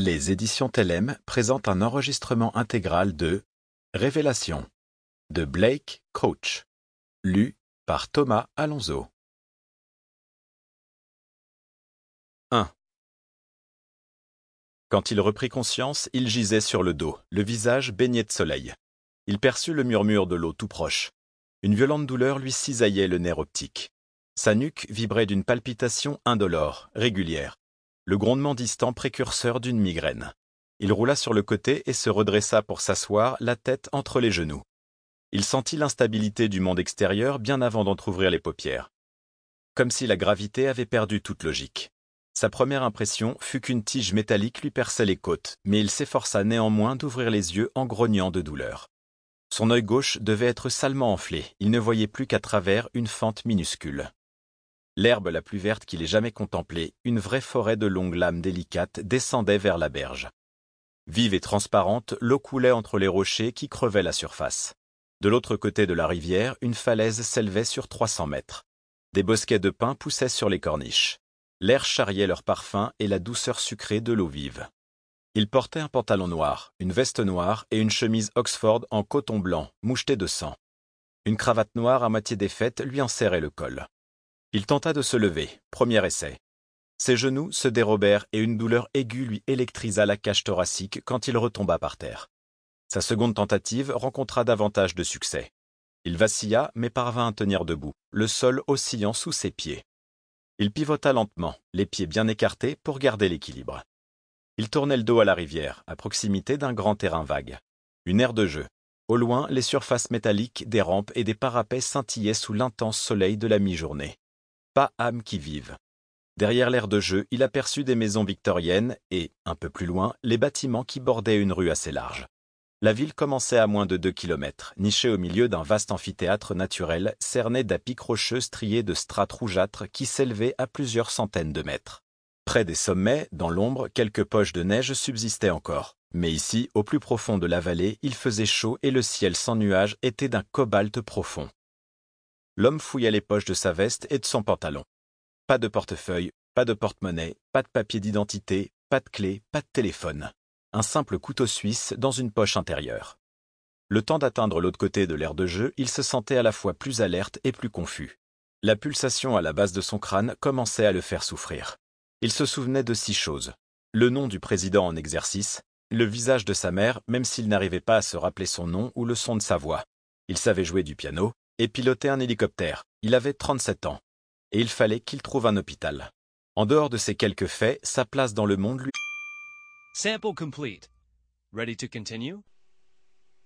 Les éditions Tellem présentent un enregistrement intégral de Révélation de Blake Crouch, lu par Thomas Alonso. 1. Quand il reprit conscience, il gisait sur le dos, le visage baigné de soleil. Il perçut le murmure de l'eau tout proche. Une violente douleur lui cisaillait le nerf optique. Sa nuque vibrait d'une palpitation indolore, régulière, le grondement distant précurseur d'une migraine. Il roula sur le côté et se redressa pour s'asseoir, la tête entre les genoux. Il sentit l'instabilité du monde extérieur bien avant d'entrouvrir les paupières. Comme si la gravité avait perdu toute logique. Sa première impression fut qu'une tige métallique lui perçait les côtes, mais il s'efforça néanmoins d'ouvrir les yeux en grognant de douleur. Son œil gauche devait être salement enflé, il ne voyait plus qu'à travers une fente minuscule. L'herbe la plus verte qu'il ait jamais contemplée, une vraie forêt de longues lames délicates, descendait vers la berge. Vive et transparente, l'eau coulait entre les rochers qui crevaient la surface. De l'autre côté de la rivière, une falaise s'élevait sur 300 mètres. Des bosquets de pins poussaient sur les corniches. L'air charriait leur parfum et la douceur sucrée de l'eau vive. Il portait un pantalon noir, une veste noire et une chemise Oxford en coton blanc, mouchetée de sang. Une cravate noire à moitié défaite lui en serrait le col. Il tenta de se lever, premier essai. Ses genoux se dérobèrent et une douleur aiguë lui électrisa la cage thoracique quand il retomba par terre. Sa seconde tentative rencontra davantage de succès. Il vacilla mais parvint à tenir debout, le sol oscillant sous ses pieds. Il pivota lentement, les pieds bien écartés pour garder l'équilibre. Il tournait le dos à la rivière, à proximité d'un grand terrain vague. Une aire de jeu. Au loin, les surfaces métalliques des rampes et des parapets scintillaient sous l'intense soleil de la mi-journée. Pas âme qui vive. Derrière l'aire de jeu, il aperçut des maisons victoriennes et, un peu plus loin, les bâtiments qui bordaient une rue assez large. La ville commençait à moins de 2 kilomètres, nichée au milieu d'un vaste amphithéâtre naturel cerné d'appiques rocheux striés de strates rougeâtres qui s'élevaient à plusieurs centaines de mètres. Près des sommets, dans l'ombre, quelques poches de neige subsistaient encore. Mais ici, au plus profond de la vallée, il faisait chaud et le ciel sans nuages était d'un cobalt profond. L'homme fouilla les poches de sa veste et de son pantalon. Pas de portefeuille, pas de porte-monnaie, pas de papier d'identité, pas de clé, pas de téléphone. Un simple couteau suisse dans une poche intérieure. Le temps d'atteindre l'autre côté de l'aire de jeu, il se sentait à la fois plus alerte et plus confus. La pulsation à la base de son crâne commençait à le faire souffrir. Il se souvenait de 6 choses. Le nom du président en exercice, le visage de sa mère, même s'il n'arrivait pas à se rappeler son nom ou le son de sa voix. Il savait jouer du piano et piloter un hélicoptère. Il avait 37 ans. Et il fallait qu'il trouve un hôpital. En dehors de ces quelques faits, sa place dans le monde lui... Sample complete. Ready to continue?